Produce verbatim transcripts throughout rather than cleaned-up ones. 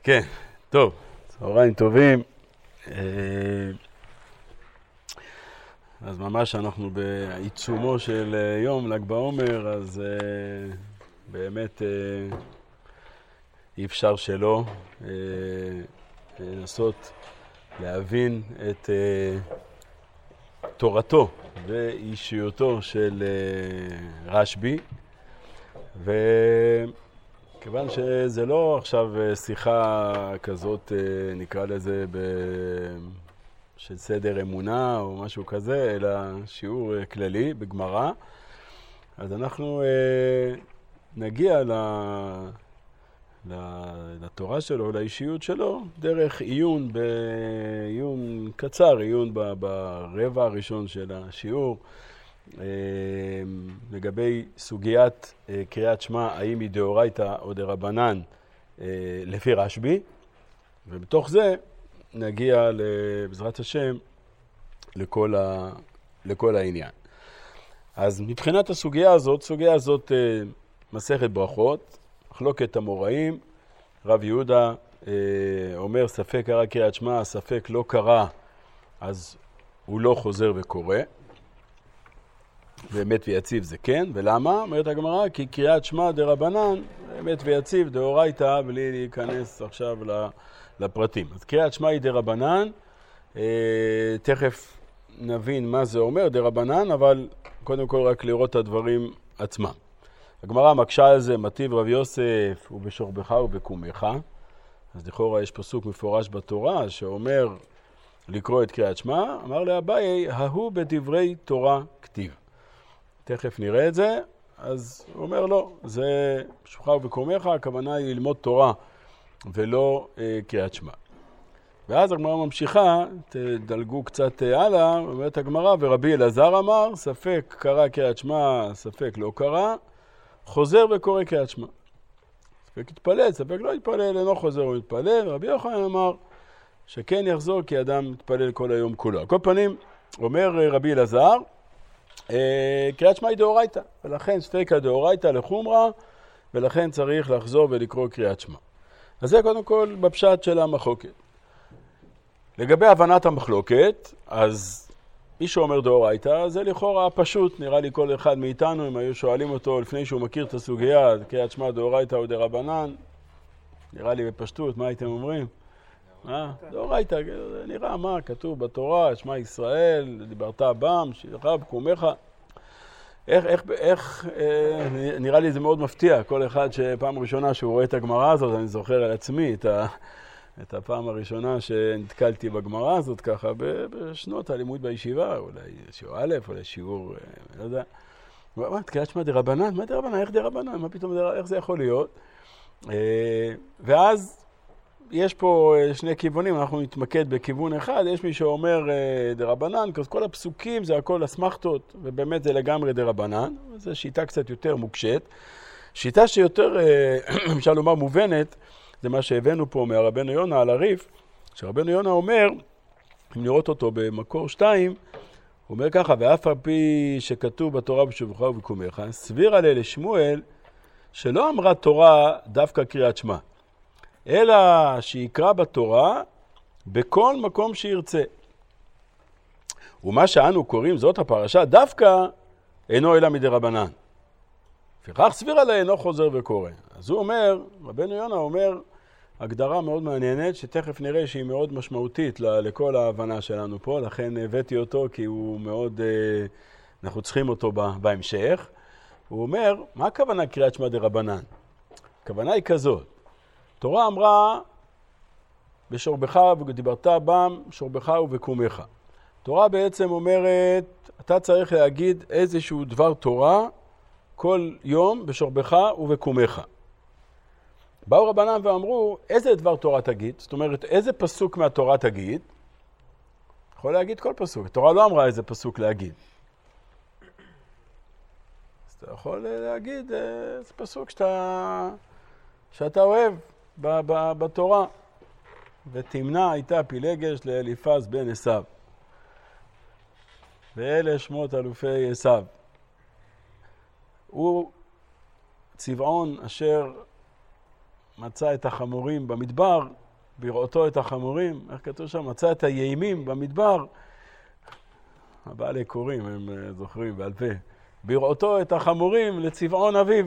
כן, טוב, צהריים טובים. אז ממש אנחנו בעיצומו של יום ל"ג בעומר, אז באמת אי אפשר שלא לנסות להבין את תורתו ואישיותו של רשב"י, וכיוון שזה לא עכשיו שיחה כזאת, נקרא לזה ב... של סדר אמונה או משהו כזה, אלא שיעור כללי בגמרא, אז אנחנו נגיע לתורה שלו, לאישיות שלו, דרך עיון, בעיון קצר, עיון ברבע הראשון של השיעור, לגבי סוגיית קריאת שמע, האם היא דאורייתא או דרבנן לפי רשב"י, ובתוך זה נגיע בעזרת השם לכל, ה... לכל העניין. אז מבחינת הסוגיה הזאת, סוגיה הזאת מסכת ברכות, מחלוקת אמוראים, רב יהודה אומר ספק קרא קריאת שמע, ספק לא קרא, אז הוא לא חוזר וקורא. באמת ויציב זה כן, ולמה? אומרת הגמרא, כי קריאת שמע דרבנן, באמת ויציב דאורייתא, בלי להיכנס עכשיו לפרטים. אז קריאת שמע היא דרבנן, תכף נבין מה זה אומר דרבנן, אבל קודם כל רק לראות את הדברים עצמם. הגמרא מקשה על זה, מטיב רב יוסף ובשוכבך ובקומך, אז לכאורה יש פסוק מפורש בתורה שאומר לקרוא את קריאת שמע, אמר לאביי, ההוא בדברי תורה כתיב. תכף נראה את זה, אז הוא אומר לא, זה בשוכבך ובקומך, הכוונה היא ללמוד תורה ולא אה, קריאת שמע. ואז הגמרא ממשיכה, תדלגו קצת הלאה, אומרת הגמרא, ורבי אלעזר אמר, ספק קרא קריאת שמע, ספק לא קרא, חוזר וקורא קריאת שמע. ספק יתפלל, ספק לא יתפלל, אינו חוזר ומתפלל, ורבי יוחנן אמר שכן יחזור כי אדם מתפלל כל היום כולו. על כל פנים, אומר רבי אלעזר, קריאת שמע היא דאורייתא, ולכן ספקא דאורייתא לחומרא, ולכן צריך לחזור ולקרוא קריאת שמע. אז זה קודם כל בפשט של המחלוקת. לגבי הבנת המחלוקת, אז מי שאומר דאורייתא, זה לכאורה פשוט, נראה לי כל אחד מאיתנו, אם היו שואלים אותו לפני שהוא מכיר את הסוגיה, קריאת שמע דאורייתא או דרבנן, נראה לי בפשטות, מה הייתם אומרים? דאורייתא, נראה מה כתוב בתורה, שמע ישראל, דיברת בם, שירך בקומך. איך, איך, איך, אה, נראה לי זה מאוד מפתיע, כל אחד שפעם ראשונה שהוא רואה את הגמרא הזאת, אני זוכר על עצמי את, ה, את הפעם הראשונה שנתקלתי בגמרא הזאת ככה, בשנות הלימוד בישיבה, אולי שיעור א', אולי שיעור, לא יודע. מה, קריאת שמע דרבנן? מה דרבנן? איך דרבנן? מה פתאום, איך זה יכול להיות? אה, ואז יש פה שני כיוונים, אנחנו נתמקד בכיוון אחד, יש מי שאומר דרבנן, כל הפסוקים זה הכל אסמכתות, ובאמת זה לגמרי דרבנן, זו שיטה קצת יותר מוקשת. שיטה שיותר, אפשר לומר, מובנת, זה מה שהבאנו פה מהרבנו יונה על הריף, שרבנו יונה אומר, אם נראות אותו במקור שתיים, הוא אומר ככה, ואף על פי שכתוב בתורה בשוכבך ובקומך, סביר עליה לשמואל, שלא אמרה תורה דווקא קריאת שמע. אלא שיקרא בתורה בכל מקום שירצה. ומה שאנו קוראים זאת הפרשה דווקא אינו אלא מדרבנן. לפיכך סביר עליה אינו חוזר וקורא. אז הוא אומר, רבנו יונה אומר, הגדרה מאוד מעניינת שתכף נראה שהיא מאוד משמעותית לכל ההבנה שלנו פה, לכן הבאתי אותו כי הוא מאוד, אנחנו צריכים אותו בהמשך. הוא אומר, מה הכוונה קריאת שמע דרבנן? הכוונה היא כזאת. תורה אמרה, בשוכבך ודיברת בם, בשוכבך ובקומך. תורה בעצם אומרת, אתה צריך להגיד איזשהו דבר תורה כל יום בשוכבך ובקומך. באו רבנן ואמרו, איזה דבר תורה תגיד? זאת אומרת, איזה פסוק מהתורה תגיד? יכול להגיד כל פסוק. התורה לא אמרה איזה פסוק להגיד. אז אתה יכול להגיד איזה פסוק שאתה, שאתה אוהב. בתורה. ותמנע הייתה פילגש לאליפז בן עשיו. ואלה שמות אלופי עשיו. הוא צבעון אשר מצא את החמורים במדבר, בראותו את החמורים, איך כתוב שם? מצא את היימים במדבר, הבעלי קוראים, הם זוכרים בעל פה, בראותו את החמורים לצבעון אביו.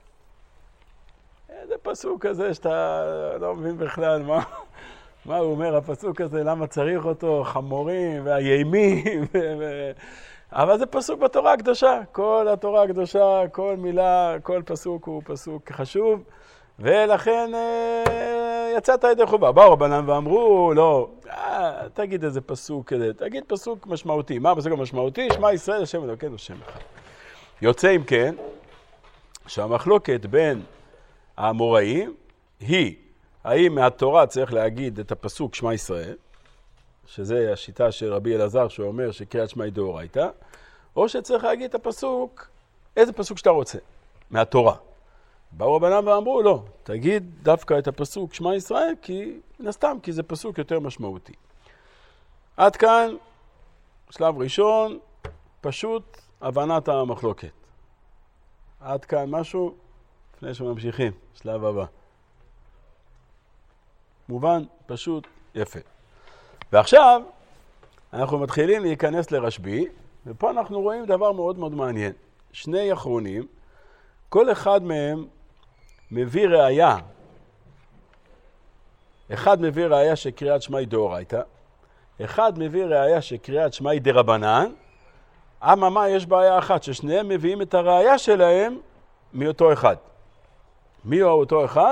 איזה פסוק כזה שאתה לא מבין בכלל מה, מה הוא אומר, הפסוק הזה, למה צריך אותו, חמורים והיימים, ו... אבל זה פסוק בתורה הקדושה, כל התורה הקדושה, כל מילה, כל פסוק הוא פסוק חשוב, ולכן יצאת ידי חובה. באו רבנן ואמרו, לא, אה, תגיד איזה פסוק כזה, תגיד פסוק משמעותי. מה הפסוק המשמעותי? שמע ישראל, השם אלוקינו, השם אחד. יוצא אם כן, שהמחלוקת בין האמוראים היא, האם מהתורה צריך להגיד את הפסוק שמע ישראל, שזה השיטה של רבי אלעזר שאומר שקריאת שמע היא דאורייתא, או שצריך להגיד את הפסוק, איזה פסוק שאתה רוצה, מהתורה. באו רבנן ואמרו, לא, תגיד דווקא את הפסוק שמע ישראל, כי נסתם, כי זה פסוק יותר משמעותי. עד כאן, שלב ראשון, פשוט הבנת המחלוקת. עד כאן משהו, לפני שממשיכים, שלב הבא. מובן, פשוט, יפה. ועכשיו, אנחנו מתחילים להיכנס לרשב"י, ופה אנחנו רואים דבר מאוד מאוד מעניין. שני אחרונים, כל אחד מהם מביא ראיה. אחד מביא ראיה שקריאת שמע היא דאורייתא, אחד מביא ראיה שקריאת שמע היא דרבנן, אממה יש בעיה אחת, ששניהם מביאים את הראיה שלהם מאותו אחד. מי הוא אותו אחד?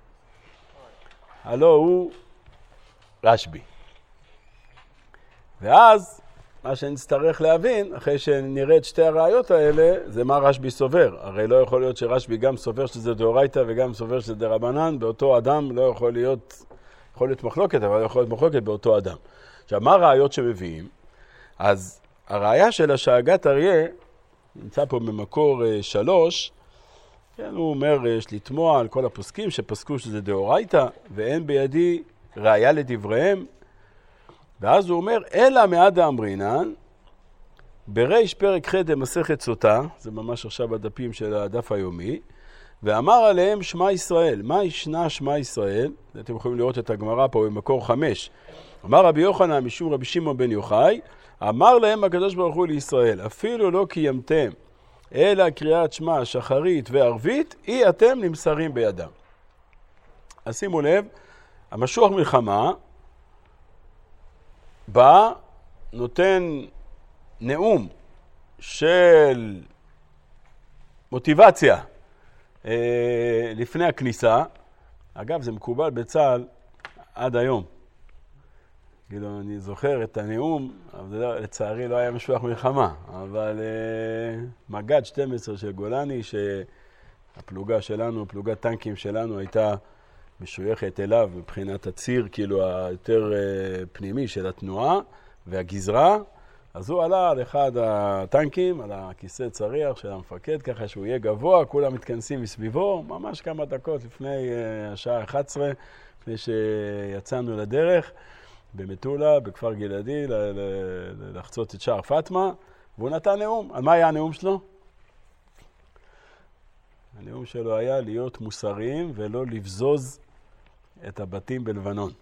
הלא הוא רשב"י. ואז מה שנצטרך להבין, אחרי שנראה את שתי הראיות האלה, זה מה רשב"י סובר. הרי לא יכול להיות שרשב"י גם סובר שזה דאורייתא וגם סובר שזה דרבנן, באותו אדם לא יכול להיות, יכול להיות מחלוקת, אבל לא יכול להיות מחלוקת באותו אדם. עכשיו, מה הראיות שמביאים? אז הראיה של השאגת אריה, נמצא פה במקור שלוש, כן, הוא אומר, יש לתמוע על כל הפוסקים שפסקו שזה דאורייתא, ואין בידי ראיה לדבריהם, ואז הוא אומר, אלא מעד האמרינן, בריש פרק ח' במסכת סוטה, זה ממש עכשיו בדפים של הדף היומי, ואמר עליהם שמע ישראל. מה ישנה שמע ישראל? אתם יכולים לראות את הגמרא פה במקור חמש. אמר רבי יוחנן משום רבי שמעון בן יוחאי, אמר להם הקדוש ברוך הוא לישראל, אפילו לא קיימתם, אלא קריאת שמע שחרית וערבית, אי אתם נמסרים בידם. אז שימו לב, המשוח מלחמה, בא, נותן נאום של מוטיבציה אה, לפני הכניסה. אגב, זה מקובל בצה"ל עד היום. כאילו, אני זוכר את הנאום, אבל לא, לצערי לא היה משוח מלחמה, אבל אה, מג"ד שתים עשרה של גולני, שהפלוגה שלנו, פלוגת טנקים שלנו, הייתה משויכת אליו מבחינת הציר, כאילו היותר פנימי של התנועה והגזרה, אז הוא עלה על אחד הטנקים, על הכיסא צריח של המפקד, ככה שהוא יהיה גבוה, כולם מתכנסים מסביבו, ממש כמה דקות לפני השעה אחת עשרה, לפני שיצאנו לדרך, במטולה, בכפר גלעדי, לחצות את שער פטמה, והוא נתן נאום. על מה היה הנאום שלו? הנאום שלו היה להיות מוסריים ולא לבזוז את הבתים בלבנון.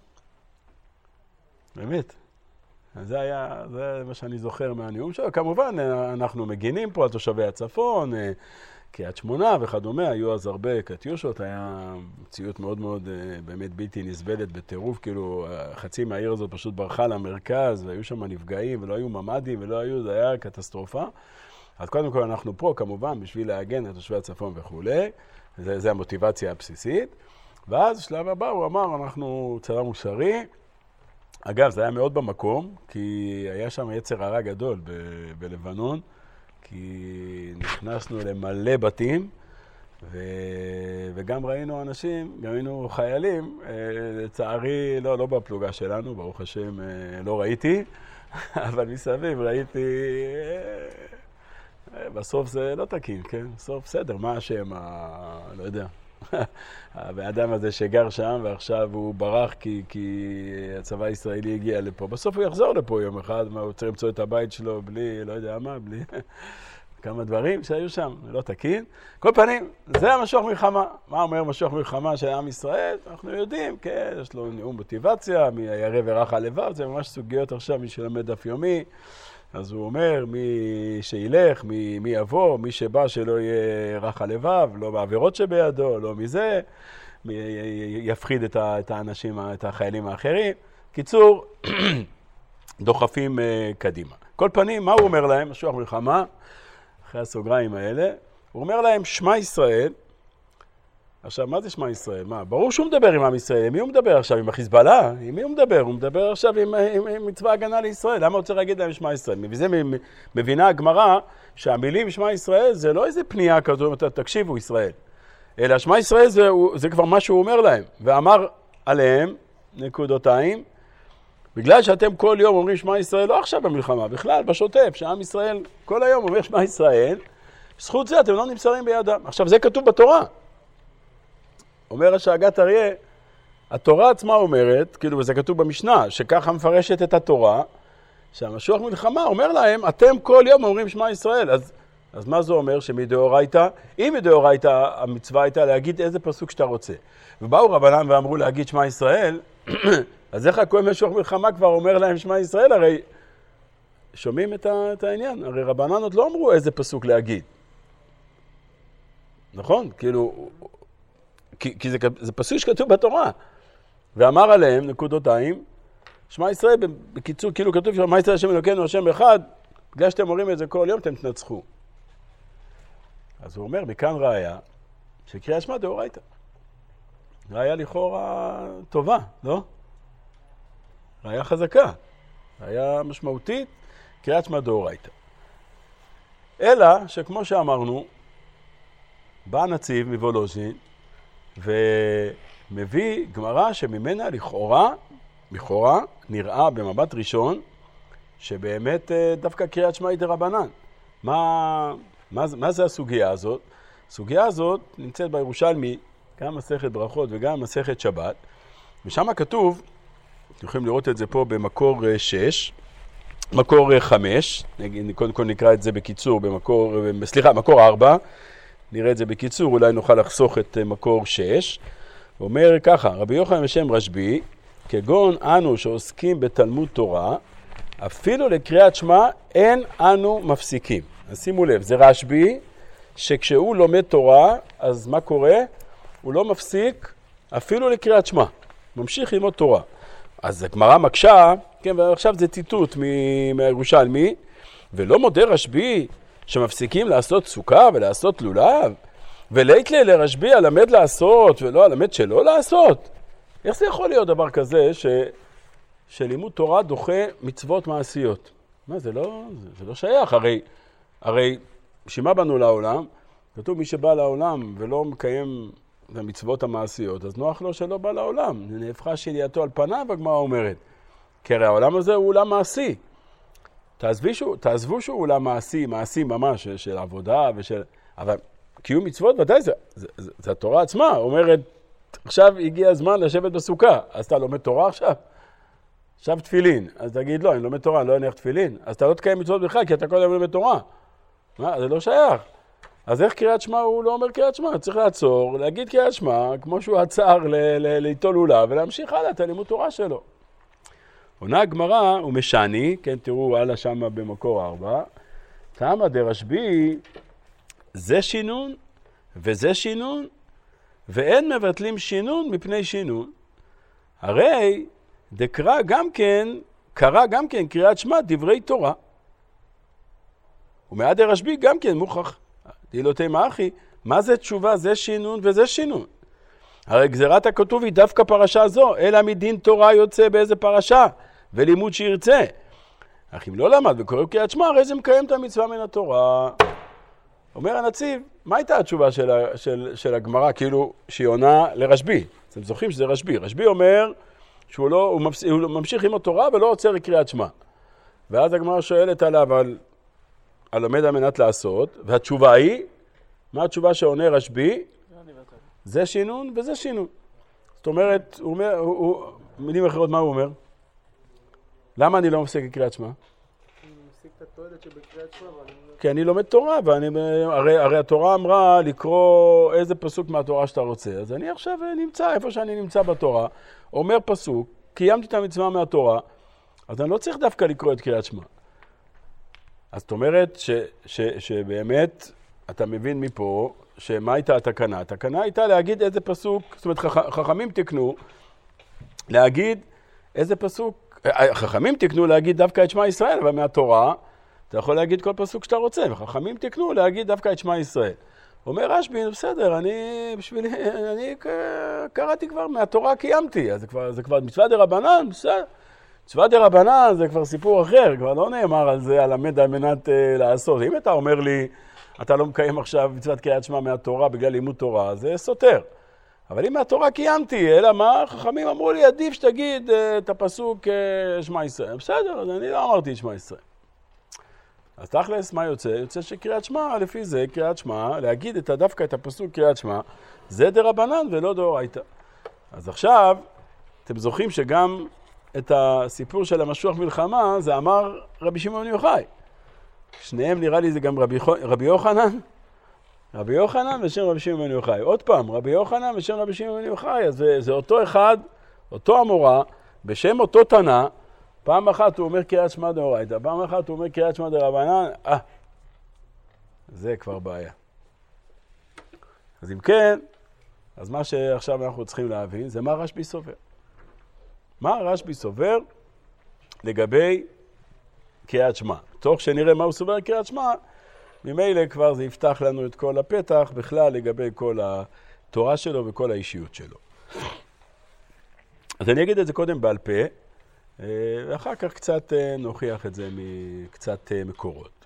באמת. זה היה, זה מה שאני זוכר מהנאום שלו. כמובן, אנחנו מגינים פה על תושבי הצפון, קריית שמונה וכדומה, היו אז הרבה קטיושות, היה מציאות מאוד מאוד באמת בלתי נסבלת בטירוף, כאילו חצי מהעיר הזאת פשוט ברחה למרכז, והיו שם נפגעים ולא היו ממדים ולא היו, זה היה קטסטרופה. אז קודם כל אנחנו פה כמובן בשביל להגן על תושבי הצפון וכו'. זה, זה המוטיבציה הבסיסית. ואז שלב הבא הוא אמר, אנחנו צבא מוסרי. אגב, זה היה מאוד במקום, כי היה שם יצר הרע גדול ב- בלבנון, כי נכנסנו למלא בתים, ו... וגם ראינו אנשים, גם היינו חיילים, לצערי לא, לא בפלוגה שלנו, ברוך השם לא ראיתי, אבל מסביב ראיתי, בסוף זה לא תקין, כן? בסוף בסדר, מה השם, ה... לא יודע. האדם הזה שגר שם ועכשיו הוא ברח כי, כי הצבא הישראלי הגיע לפה. בסוף הוא יחזור לפה יום אחד, מה הוא צריך למצוא את הבית שלו בלי, לא יודע מה, בלי... כמה דברים שהיו שם, לא תקין. כל פנים, זה המשוח מלחמה. מה אומר משוח מלחמה של עם ישראל? אנחנו יודעים, כן, יש לו נאום מוטיבציה, מי הירא ורך הלבב, זה ממש סוגיות עכשיו, מי שלמד דף יומי. אז הוא אומר, מי שילך, מי, מי יבוא, מי שבא שלא יהיה רך הלבב, לא בעבירות שבידו, לא מזה, מי יפחיד את, ה, את האנשים, את החיילים האחרים. קיצור, דוחפים uh, קדימה. כל פנים, מה הוא אומר להם? משוח מלחמה, אחרי הסוגריים האלה, הוא אומר להם, שמע ישראל. עכשיו, מה זה שמע ישראל? מה? ברור שהוא מדבר עם עם ישראל. עם מי הוא מדבר עכשיו? עם החיזבאללה? עם מי הוא מדבר? הוא מדבר עכשיו עם, עם, עם, עם צבא הגנה לישראל. למה הוא צריך להגיד להם שמע ישראל? וזה מבינה הגמרא שהמילים שמע ישראל זה לא איזה פנייה כזו, תקשיבו ישראל. אלא שמע ישראל זה, זה כבר מה שהוא אומר להם. ואמר עליהם, נקודותיים, בגלל שאתם כל יום אומרים שמע ישראל, לא עכשיו במלחמה, בכלל, בשוטף, שעם ישראל כל היום אומר שמע ישראל, זכות זה אתם לא נמסרים בידם. עכשיו, זה כתוב בתורה. אומר השאגת אריה, התורה עצמה אומרת, כאילו, וזה כתוב במשנה, שככה מפרשת את התורה, שהמשוח מלחמה אומר להם, אתם כל יום אומרים שמע ישראל. אז, אז מה זה אומר? שמדאורייתא, אם מדאורייתא המצווה הייתה להגיד איזה פסוק שאתה רוצה. ובאו רבנן ואמרו להגיד שמע ישראל, אז איך הכהן משוח מלחמה כבר אומר להם שמע ישראל? הרי שומעים את, ה, את העניין, הרי רבנן עוד לא אמרו איזה פסוק להגיד. נכון? כאילו, כי, כי זה, זה פסוק שכתוב בתורה. ואמר עליהם, נקודותיים, שמע ישראל, בקיצור, כאילו כתוב שמע ישראל השם אלוקינו השם אחד, בגלל שאתם אומרים את זה כל יום, אתם תנצחו. אז הוא אומר, מכאן ראיה, שקריאת שמע דאורייתא. ראיה לכאורה טובה, לא? ראיה חזקה, ראיה משמעותית, קריאת שמע דאורייתא. אלא שכמו שאמרנו, בא נציב מוולוז'ין, ומביא גמרא שממנה לכאורה, לכאורה נראה במבט ראשון, שבאמת דווקא קריאת שמע היא דרבנן. מה, מה, מה זה הסוגיה הזאת? הסוגיה הזאת נמצאת בירושלמי, גם מסכת ברכות וגם מסכת שבת, ושם כתוב, אתם יכולים לראות את זה פה במקור שש, מקור חמש, קודם כל נקרא את זה בקיצור, במקור, סליחה, מקור ארבע, נראה את זה בקיצור, אולי נוכל לחסוך את מקור שש. הוא אומר ככה, רבי יוחנן בשם רשב"י, כגון אנו שעוסקים בתלמוד תורה, אפילו לקריאת שמע אין אנו מפסיקים. אז שימו לב, זה רשב"י, שכשהוא לומד תורה, אז מה קורה? הוא לא מפסיק אפילו לקריאת שמע. ממשיך ללמוד תורה. אז הגמרא מקשה, כן, ועכשיו זה ציטוט מהירושלמי, ולא מודה רשב"י שמפסיקים לעשות סוכה ולעשות לולב, ולהתלה לרשב"י הלמד לעשות ולא הלמד שלא לעשות. איך זה יכול להיות דבר כזה ש... שלימוד תורה דוחה מצוות מעשיות? מה, זה לא, זה, זה לא שייך. הרי, הרי שמה באנו לעולם? כתוב מי שבא לעולם ולא מקיים את המצוות המעשיות, אז נוח לו שלא בא לעולם. נהפכה שלייתו על פניו, הגמרא אומרת. כי הרי העולם הזה הוא עולם מעשי. תעזבו שהוא, תעזבו שהוא עולם מעשי, מעשי ממש, של, של עבודה ושל... אבל קיום מצוות ודאי, זה, זה, זה, זה התורה עצמה. אומרת, עכשיו הגיע הזמן לשבת בסוכה. אז אתה לומד תורה עכשיו? עכשיו תפילין. אז תגיד, לא, אני לומד תורה, אני לא אניח תפילין. אז אתה לא תקיים מצוות בכלל, כי אתה כל היום לומד תורה. מה? זה לא שייך. אז איך קריאת שמע הוא לא אומר קריאת שמע? צריך לעצור, להגיד קריאת שמע, כמו שהוא עצר ליטול לולב, ולהמשיך הלאה את הלימוד תורה שלו. עונה הגמרא הוא משני, כן, תראו הלאה שמה במקור ארבע, תמה דרשב"י, זה שינון וזה שינון, ואין מבטלים שינון מפני שינון. הרי דקרא גם כן, קרא גם כן קריאת שמע דברי תורה. ומעד דרשב"י גם כן מוכח, דילותי מאחי, מה זה תשובה? זה שינון וזה שינון. הרי גזירת הכתוב היא דווקא פרשה זו, אלא מדין תורה יוצא באיזה פרשה, ולימוד שירצה. אך אם לא למד וקורא קריאת שמע, הרי זה מקיים את המצווה מן התורה. אומר הנציב, מה הייתה התשובה של, של, של הגמרא, כאילו שהיא עונה לרשב"י? אתם זוכרים שזה רשב"י. רשב"י אומר שהוא לא, הוא ממשיך, הוא ממשיך עם התורה ולא עוצר קריאת שמע. ואז הגמרא שואלת עליו על הלומד על מנת לעשות, והתשובה היא, מה התשובה שעונה רשב"י? זה שינון וזה שינון. זאת אומרת, הוא אומר, הוא, הוא, מילים אחרות, מה הוא אומר? למה אני לא מפסיק קריאת שמע? אני מפסיק את התועלת שבקריאת שמע, אבל... כי אני לומד תורה, ואני, הרי, הרי התורה אמרה לקרוא איזה פסוק מהתורה שאתה רוצה. אז אני עכשיו נמצא איפה שאני נמצא בתורה, אומר פסוק, קיימתי את המצווה מהתורה, אז אני לא צריך דווקא לקרוא את קריאת שמע. אז זאת אומרת ש, ש, שבאמת אתה מבין מפה שמה הייתה התקנה? התקנה הייתה להגיד איזה פסוק, זאת אומרת חכמים תקנו, להגיד איזה פסוק, חכמים תקנו להגיד דווקא את שמע ישראל, אבל מהתורה אתה יכול להגיד כל פסוק שאתה רוצה, וחכמים תקנו להגיד דווקא את שמע ישראל. אומר רשב"י, בסדר, אני בשבילי, אני קראתי כבר מהתורה קיימתי, אז זה כבר, זה כבר מצווה דרבנן, בסדר. מצווה דרבנן זה כבר סיפור אחר, כבר לא נאמר על זה, על המד על מנת uh, לעשות. אם אתה אומר לי, אתה לא מקיים עכשיו מצוות קריאת שמע מהתורה בגלל לימוד תורה, זה סותר. אבל אם מהתורה קיימתי, אלא מה? חכמים אמרו לי, עדיף שתגיד uh, את הפסוק uh, שמע ישראל. בסדר, אז אני לא אמרתי את שמע ישראל. אז תכלס, מה יוצא? יוצא שקריאת שמע, לפי זה, קריאת שמע, להגיד את דווקא את הפסוק קריאת שמע, זה דרבנן ולא דאורייתא. אז עכשיו, אתם זוכרים שגם את הסיפור של המשוח מלחמה, זה אמר רבי שמעון בר יוחאי. שניהם נראה לי זה גם רבי, רבי יוחנן, רבי יוחנן ושם רבי שמעון בר יוחאי. עוד פעם, רבי יוחנן ושם רבי שמעון בר יוחאי, אז זה, זה אותו אחד, אותו המורה, בשם אותו תנא, פעם אחת הוא אומר קריאת שמע דאורייתא, פעם אחת הוא אומר קריאת שמע דרבנן, אה, זה כבר בעיה. אז אם כן, אז מה שעכשיו אנחנו צריכים להבין, זה מה רשב"י סובר. מה רשב"י סובר לגבי קריאת שמע. תוך שנראה מה הוא סובר קריאת שמע, ממילא כבר זה יפתח לנו את כל הפתח, בכלל לגבי כל התורה שלו וכל האישיות שלו. אז אני אגיד את זה קודם בעל פה, ואחר כך קצת נוכיח את זה מקצת מקורות.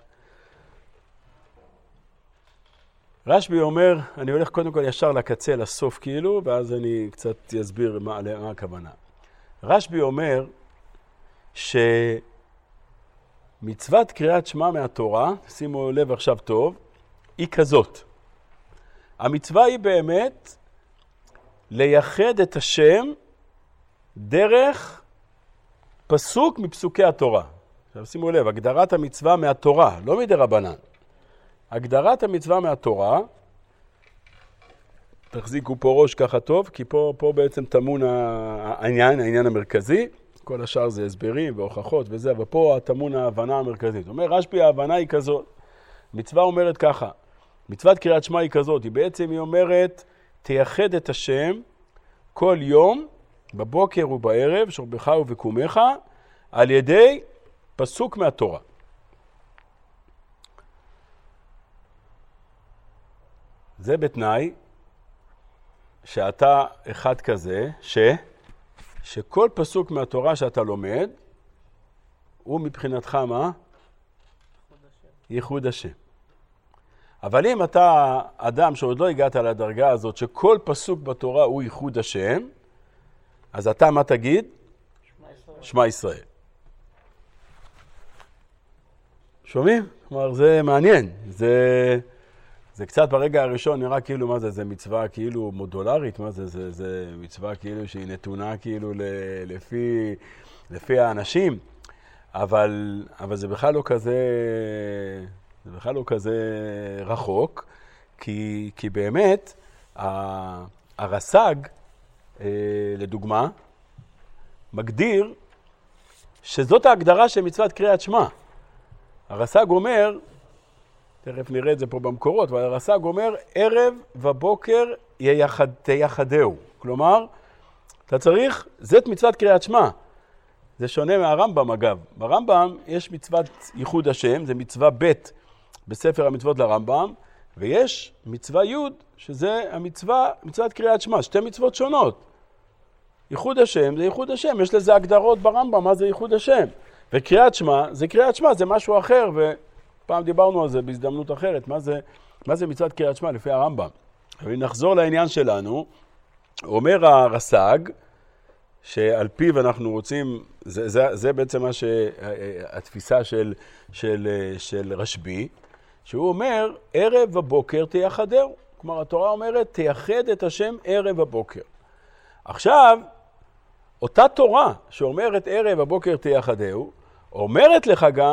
רשב"י אומר, אני הולך קודם כל ישר לקצה, לסוף כאילו, ואז אני קצת אסביר מה, מה הכוונה. רשב"י אומר שמצוות קריאת שמע מהתורה, שימו לב עכשיו טוב, היא כזאת. המצווה היא באמת לייחד את השם דרך פסוק מפסוקי התורה. עכשיו שימו לב, הגדרת המצווה מהתורה, לא מדרבנן. הגדרת המצווה מהתורה, תחזיקו פה ראש ככה טוב, כי פה, פה בעצם תמון העניין, העניין המרכזי. כל השאר זה הסברים והוכחות וזה, אבל פה תמון ההבנה המרכזית. אומר, רשב"י, ההבנה היא כזאת. מצווה אומרת ככה, מצוות קריאת שמע היא כזאת, היא בעצם היא אומרת, תייחד את השם כל יום, בבוקר ובערב, שורבך ובקומך, על ידי פסוק מהתורה. זה בתנאי שאתה אחד כזה, ש... שכל פסוק מהתורה שאתה לומד, הוא מבחינתך מה? ייחוד השם. אבל אם אתה אדם שעוד לא הגעת לדרגה הזאת, שכל פסוק בתורה הוא ייחוד השם, אז אתה מה תגיד? שמע ישראל. שמע ישראל. שומעים? כלומר, זה מעניין. זה... זה קצת ברגע הראשון נראה כאילו מה זה, זה מצווה כאילו מודולרית, מה זה, זה, זה מצווה כאילו שהיא נתונה כאילו ל, לפי, לפי האנשים, אבל, אבל זה בכלל לא כזה, זה בכלל לא כזה רחוק, כי, כי באמת הרס"ג, לדוגמה, מגדיר שזאת ההגדרה של מצוות קריאת שמע. הרס"ג אומר, תכף נראה את זה פה במקורות, אבל הרס"ג אומר, ערב ובוקר ייחד, תייחדהו. כלומר, אתה צריך, זאת מצוות קריאת שמע. זה שונה מהרמב"ם אגב. ברמב"ם יש מצוות ייחוד השם, זה מצווה ב' בספר המצוות לרמב"ם, ויש מצווה י' שזה המצווה, מצוות קריאת שמע, שתי מצוות שונות. ייחוד השם זה ייחוד השם, יש לזה הגדרות ברמב"ם, מה זה ייחוד השם. וקריאת שמע זה קריאת שמע, זה משהו אחר, ו... פעם דיברנו על זה בהזדמנות אחרת, מה זה, מה זה מצוות קריאת שמע לפי הרמב"ם. אבל נחזור לעניין שלנו, אומר הרס"ג, שעל פיו אנחנו רוצים, זה, זה, זה בעצם מה שהתפיסה של, של, של רשב"י, שהוא אומר, ערב ובוקר תייחדהו. כלומר, התורה אומרת, תייחד את השם ערב ובוקר. עכשיו, אותה תורה שאומרת ערב ובוקר תייחדהו, אומרת לך גם,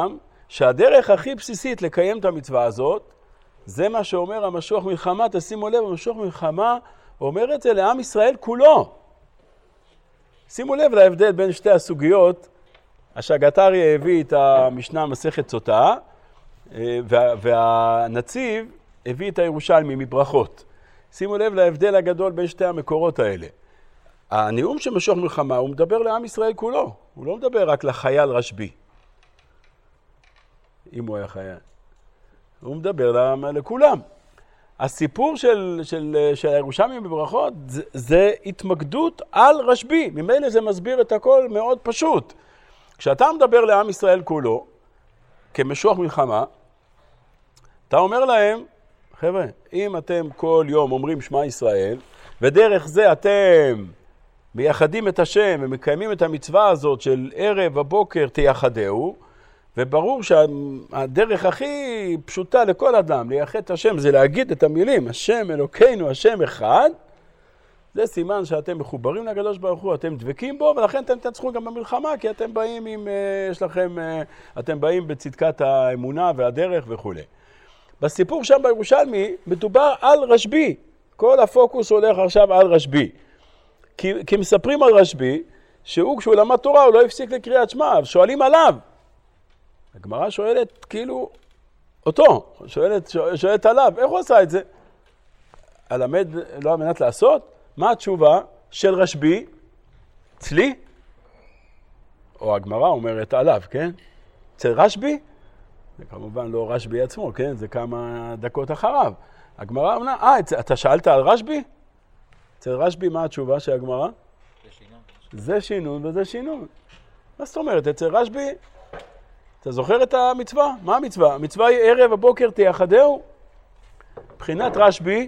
שהדרך הכי בסיסית לקיים את המצווה הזאת, זה מה שאומר המשוח מלחמה. תשימו לב, המשוח מלחמה אומר את זה לעם ישראל כולו. שימו לב להבדל בין שתי הסוגיות. השגתריה הביא את המשנה מסכת סוטה, וה, והנציב הביא את הירושלמי מברכות. שימו לב להבדל הגדול בין שתי המקורות האלה. הנאום של משוח מלחמה הוא מדבר לעם ישראל כולו, הוא לא מדבר רק לחייל רשב"י, אם הוא היה חייל. הוא מדבר לכולם. הסיפור של, של, של הירושלמי בברכות זה, זה התמקדות על רשב"י. ממילא זה מסביר את הכל מאוד פשוט. כשאתה מדבר לעם ישראל כולו, כמשוח מלחמה, אתה אומר להם, חבר'ה, אם אתם כל יום אומרים שמע ישראל, ודרך זה אתם מייחדים את השם ומקיימים את המצווה הזאת של ערב הבוקר תייחדהו, וברור שהדרך הכי פשוטה לכל אדם לייחד את השם זה להגיד את המילים השם אלוקינו השם אחד, זה סימן שאתם מחוברים לקדוש ברוך הוא, אתם דבקים בו, ולכן אתם תנצחו גם במלחמה, כי אתם באים עם, יש לכם, אתם באים בצדקת האמונה והדרך וכו'. בסיפור שם בירושלמי מדובר על רשב"י, כל הפוקוס הולך עכשיו על רשב"י. כי, כי מספרים על רשב"י, שהוא כשהוא למד תורה הוא לא הפסיק לקריאת שמע, שואלים עליו. הגמרא שואלת כאילו אותו, שואלת, שואלת עליו, איך הוא עשה את זה? הלמד לא על מנת לעשות? מה התשובה של רשב"י? אצלי? או הגמרא אומרת עליו, כן? אצל רשב"י? זה כמובן לא רשב"י עצמו, כן? זה כמה דקות אחריו. הגמרא אומרת, אה, אתה שאלת על רשב"י? אצל רשב"י מה התשובה של הגמרא? זה שינון. זה שינון וזה שינון. מה זאת אומרת? אצל רשב"י, אתה זוכר את המצווה? מה המצווה? המצווה היא ערב הבוקר תייחדהו. מבחינת רשב"י,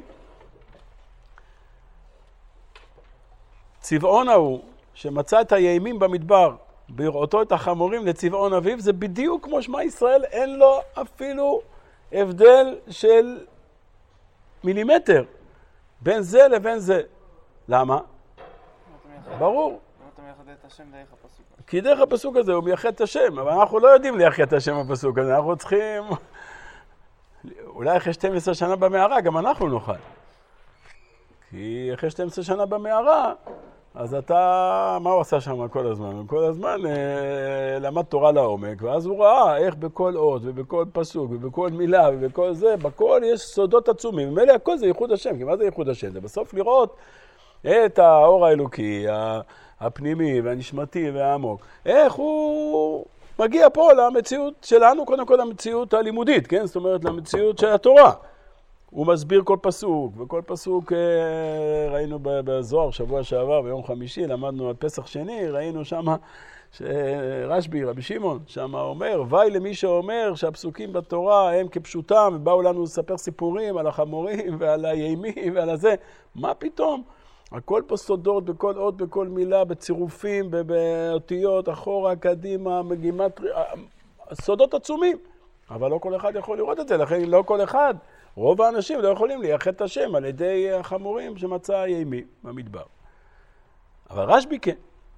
צבעון ההוא שמצא את הימים במדבר בראותו את החמורים לצבעון אביו, זה בדיוק כמו שמע ישראל, אין לו אפילו הבדל של מילימטר בין זה לבין זה. למה? ברור. אתה מייחד את השם דרך הפסוק. כי דרך הפסוק הזה הוא מייחד את השם, אבל אנחנו לא יודעים לייחד את השם בפסוק הזה, אנחנו צריכים, אולי אחרי שתים עשרה שנה במערה גם אנחנו נוכל. כי אחרי שתים עשרה שנה במערה, אז אתה, מה הוא עשה שם כל הזמן? כל הזמן אה, למד תורה לעומק, ואז הוא ראה איך בכל אות ובכל פסוק ובכל מילה ובכל זה, בכל יש סודות עצומים. ומילא הכל זה ייחוד השם, כי מה זה ייחוד השם? זה בסוף לראות את האור האלוקי, הפנימי והנשמתי והעמוק. איך הוא מגיע פה למציאות שלנו, קודם כל למציאות הלימודית, כן? זאת אומרת, למציאות של התורה. הוא מסביר כל פסוק, וכל פסוק ראינו בזוהר שבוע שעבר, ביום חמישי, למדנו על פסח שני, ראינו שם רשב"י, רבי שמעון, שם אומר, ואי למי שאומר שהפסוקים בתורה הם כפשוטם, ובאו לנו לספר סיפורים על החמורים ועל הימים ועל הזה. מה פתאום? הכל פה סודות, בכל אות, בכל מילה, בצירופים, באותיות, אחורה, קדימה, בגימטריה, סודות עצומים. אבל לא כל אחד יכול לראות את זה, לכן לא כל אחד. רוב האנשים לא יכולים לייחד את השם על ידי החמורים שמצא הימי במדבר. אבל רשב"י כן.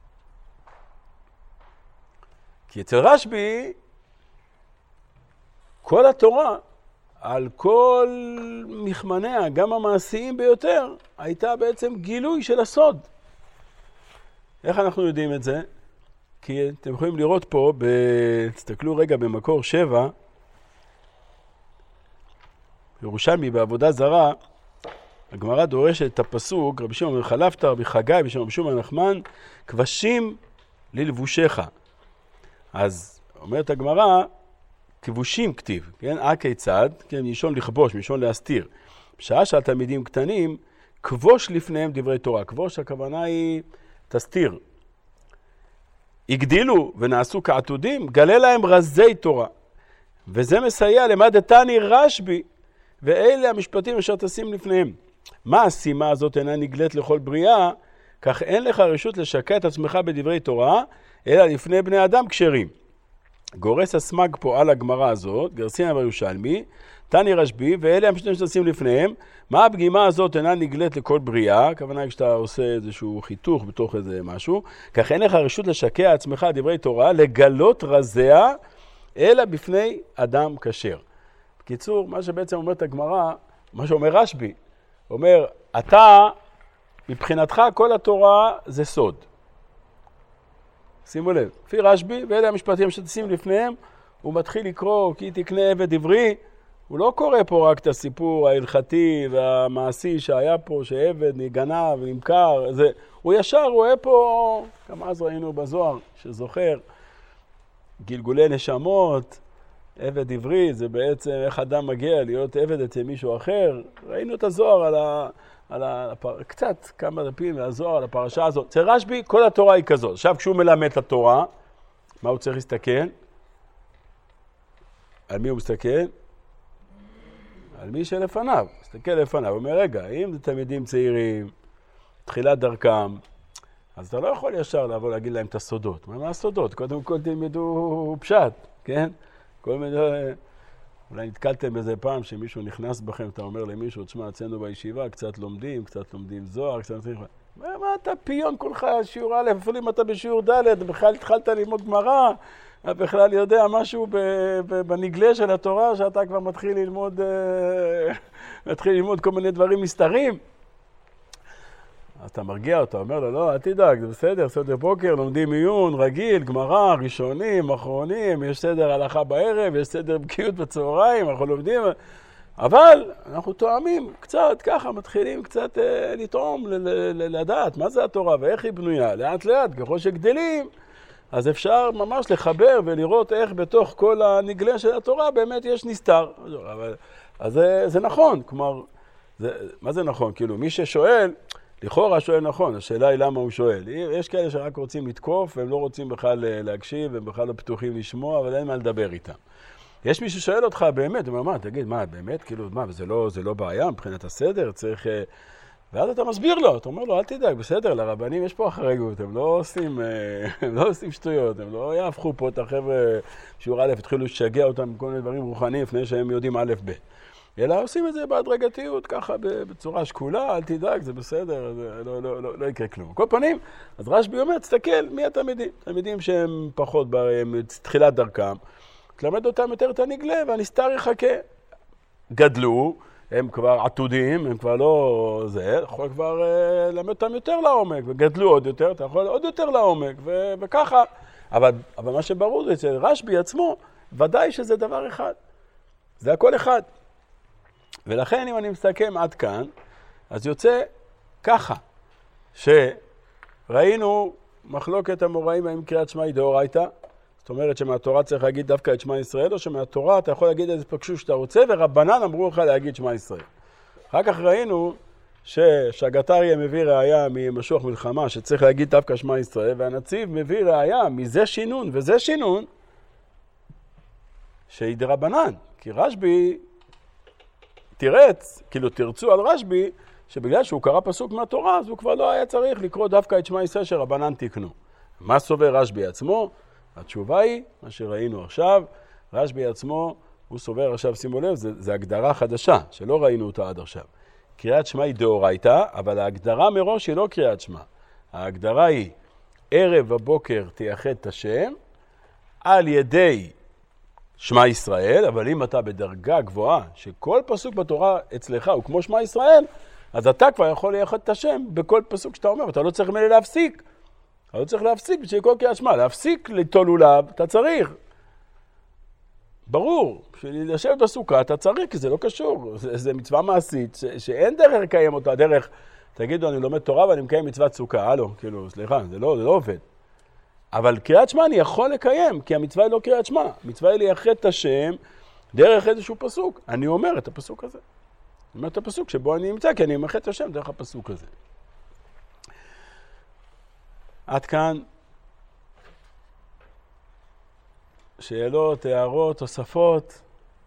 כי אצל רשב"י, כל התורה, על כל מכמניה, גם המעשיים ביותר, הייתה בעצם גילוי של הסוד. איך אנחנו יודעים את זה? כי אתם יכולים לראות פה, ב... תסתכלו רגע במקור שבע, ירושלמי בעבודה זרה, הגמרא דורשת את הפסוק, רבי שמעון בן חלפתא, רבי חגי, בשם רבי שמעון בן נחמן, כבשים ללבושך. אז אומרת הגמרא, כבושים כתיב, כן? אה כיצד, כן? מלשון לכבוש, מלשון להסתיר. בשעה שהתלמידים קטנים, כבוש לפניהם דברי תורה. כבוש הכוונה היא תסתיר. הגדילו ונעשו כעתודים, גלה להם רזי תורה. וזה מסייע למדתני רשב"י, ואלה המשפטים אשר תשים לפניהם. מה השימה הזאת אינה נגלית לכל בריאה, כך אין לך רשות לשקע את עצמך בדברי תורה, אלא לפני בני אדם כשרים. גורס הסמג פה על הגמרא הזאת, גרסינא בירושלמי, תני רשב"י, ואלה המשפטים שתשים לפניהם. מה הפגימה הזאת אינה נגלית לכל בריאה, הכוונה היא כשאתה עושה איזשהו חיתוך בתוך איזה משהו, כך אין לך רשות לשקע עצמך דברי תורה, לגלות רזיה, אלא בפני אדם כשר. בקיצור, מה שבעצם אומרת הגמרא, מה שאומר רשב"י, אומר, אתה, מבחינתך כל התורה זה סוד. שימו לב, לפי רשב"י, ואלה המשפטים שתשים לפניהם, הוא מתחיל לקרוא, כי תקנה עבד עברי, הוא לא קורא פה רק את הסיפור ההלכתי והמעשי שהיה פה, שעבד נגנב ונמכר, זה, הוא ישר רואה פה, כמה אז ראינו בזוהר, שזוכר, גלגולי נשמות, עבד עברי, זה בעצם איך אדם מגיע להיות עבד אצל מישהו אחר. ראינו את הזוהר על ה... על הפר... קצת כמה דפים מהזוהר על הפרשה הזאת. אצל רשב"י, כל התורה היא כזאת. עכשיו, כשהוא מלמד את התורה, מה הוא צריך להסתכל? על מי הוא מסתכל? על מי שלפניו. מסתכל לפניו. הוא אומר, רגע, אם זה תלמידים צעירים, תחילת דרכם, אז אתה לא יכול ישר לבוא להגיד להם את הסודות. מה, מה הסודות? קודם כל תלמדו פשט, כן? כל מיני... אולי נתקלתם בזה פעם שמישהו נכנס בכם, אתה אומר למישהו, תשמע, אצלנו בישיבה, קצת לומדים, קצת לומדים זוהר, קצת לומדים... מה, מה אתה פיון כולך, שיעור א', אפילו אם אתה בשיעור ד', בכלל התחלת ללמוד גמרא, אתה בכלל יודע משהו בנגלה של התורה, שאתה כבר מתחיל ללמוד, מתחיל ללמוד כל מיני דברים מסתרים. אז אתה מרגיע אותו, אומר לו, לא, אל תדאג, זה בסדר, סדר בוקר, לומדים עיון, רגיל, גמרא, ראשונים, אחרונים, יש סדר הלכה בערב, יש סדר בקיאות בצהריים, אנחנו לומדים, אבל אנחנו תואמים קצת, ככה, מתחילים קצת אה, לטעום, ל- ל- לדעת מה זה התורה ואיך היא בנויה, לאט לאט, ככל שגדלים, אז אפשר ממש לחבר ולראות איך בתוך כל הנגלה של התורה באמת יש נסתר. אבל, אז זה, זה נכון, כלומר, זה, מה זה נכון? כאילו, מי ששואל, לכאורה שואל נכון, השאלה היא למה הוא שואל. יש כאלה שרק רוצים לתקוף, והם לא רוצים בכלל להקשיב, והם בכלל לא פתוחים לשמוע, אבל אין מה לדבר איתם. יש מי ששואל אותך באמת, הוא אומר, מה, תגיד, מה, באמת, כאילו, מה, זה לא, זה לא בעיה מבחינת הסדר, צריך... ואז אתה מסביר לו, אתה אומר לו, אל תדאג, בסדר, לרבנים יש פה אחריות, הם לא עושים, הם לא עושים שטויות, הם לא יהפכו פה את החבר'ה שיעור א', התחילו לשגע אותם בכל מיני דברים רוחניים, לפני שהם יודעים א' ב'. אלא עושים את זה בהדרגתיות, ככה בצורה שקולה, אל תדאג, זה בסדר, זה לא, לא, לא, לא יקרה כלום. כל פנים, אז רשב"י אומר, תסתכל, מי התלמידים? תלמידים שהם פחות, הם תחילת דרכם, תלמד אותם יותר את הנגלה, והנסתר יחכה. גדלו, הם כבר עתודים, הם כבר לא זה, אתה יכול כבר uh, ללמד אותם יותר לעומק, וגדלו עוד יותר, אתה יכול עוד יותר לעומק, ו- וככה. אבל, אבל מה שברור זה, אצל רשב"י עצמו, ודאי שזה דבר אחד. זה הכל אחד. ולכן אם אני מסתכם עד כאן, אז יוצא ככה, שראינו מחלוקת המוראים האם קריאת שמע היא דאורייתא, זאת אומרת שמהתורה צריך להגיד דווקא את שמע ישראל, או שמהתורה אתה יכול להגיד איזה פגשו שאתה רוצה, ורבנן אמרו לך להגיד שמע ישראל. אחר כך ראינו ששגתריה מביא ראיה ממשוח מלחמה, שצריך להגיד דווקא שמע ישראל, והנציב מביא ראיה מזה שינון וזה שינון, שהיא דרבנן, כי רשב"י תירץ, כאילו תרצו על רשב"י, שבגלל שהוא קרא פסוק מהתורה, אז הוא כבר לא היה צריך לקרוא דווקא את שמע ישראל שרבנן תקנו. מה סובר רשב"י עצמו? התשובה היא, מה שראינו עכשיו, רשב"י עצמו, הוא סובר עכשיו, שימו לב, זה, זה הגדרה חדשה, שלא ראינו אותה עד עכשיו. קריאת שמע היא דאורייתא, אבל ההגדרה מראש היא לא קריאת שמע. ההגדרה היא, ערב הבוקר תייחד את השם, על ידי שמע ישראל, אבל אם אתה בדרגה גבוהה, שכל פסוק בתורה אצלך הוא כמו שמע ישראל, אז אתה כבר יכול לייחד את השם בכל פסוק שאתה אומר, ואתה לא צריך ממני להפסיק. אתה לא צריך להפסיק בשביל כל קריאת שמע, להפסיק ליטול לולב, אתה צריך. ברור, בשביל לשבת בסוכה אתה צריך, כי זה לא קשור. זה, זה מצווה מעשית, ש, שאין דרך לקיים אותה, דרך, תגידו, אני לומד תורה ואני מקיים מצוות סוכה, הלו, כאילו, סליחה, זה לא, זה לא עובד. אבל קריאת שמע אני יכול לקיים, כי המצווה היא לא קריאת שמע. המצווה היא לייחד את השם דרך איזשהו פסוק. אני אומר את הפסוק הזה. אני אומר את הפסוק שבו אני נמצא, כי אני מייחד את השם דרך הפסוק הזה. עד כאן שאלות, הערות, תוספות.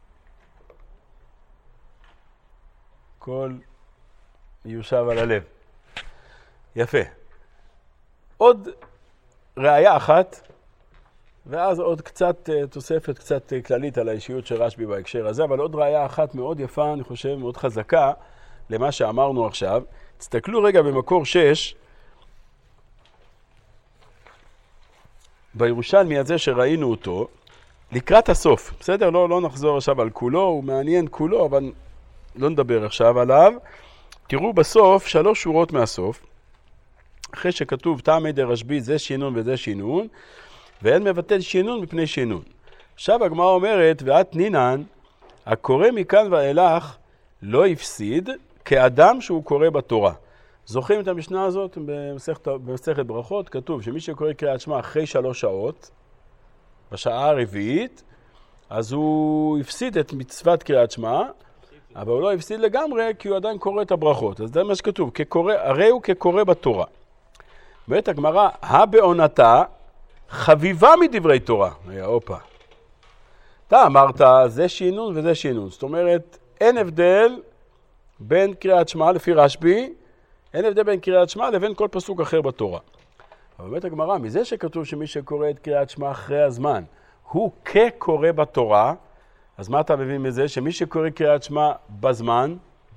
כל מיושב על הלב. יפה. עוד ראיה אחת, ואז עוד קצת תוספת, קצת כללית על האישיות של רשב"י בהקשר הזה, אבל עוד ראיה אחת מאוד יפה, אני חושב, מאוד חזקה, למה שאמרנו עכשיו. תסתכלו רגע במקור שש, בירושלמי הזה שראינו אותו, לקראת הסוף, בסדר? לא, לא נחזור עכשיו על כולו, הוא מעניין כולו, אבל לא נדבר עכשיו עליו. תראו בסוף, שלוש שורות מהסוף, אחרי שכתוב תמי דרשב"י זה שינון וזה שינון, ואין מבטל שינון מפני שינון. עכשיו הגמרא אומרת, ואת נינן, הקורא מכאן ואילך לא יפסיד כאדם שהוא קורא בתורה. זוכרים את המשנה הזאת במסכת, במסכת ברכות? כתוב שמי שקורא קריאת שמע אחרי שלוש שעות, בשעה הרביעית, אז הוא הפסיד את מצוות קריאת שמע, אבל הוא לא הפסיד לגמרי כי הוא עדיין קורא את הברכות. אז זה מה שכתוב, כקורא, הרי הוא כקורא בתורה. בעת הגמרא, הבעונתה חביבה מדברי תורה. היה, אופה. אתה אמרת, זה שינון וזה שינון. זאת אומרת, אין הבדל בין קריאת שמע, לפי רשב"י, אין הבדל בין קריאת שמע לבין כל פסוק אחר בתורה. אבל באמת הגמרא, מזה שכתוב שמי שקורא את קריאת שמע אחרי הזמן, הוא כקורא בתורה, אז מה אתה מבין מזה? שמי שקורא קריאת שמע בזמן,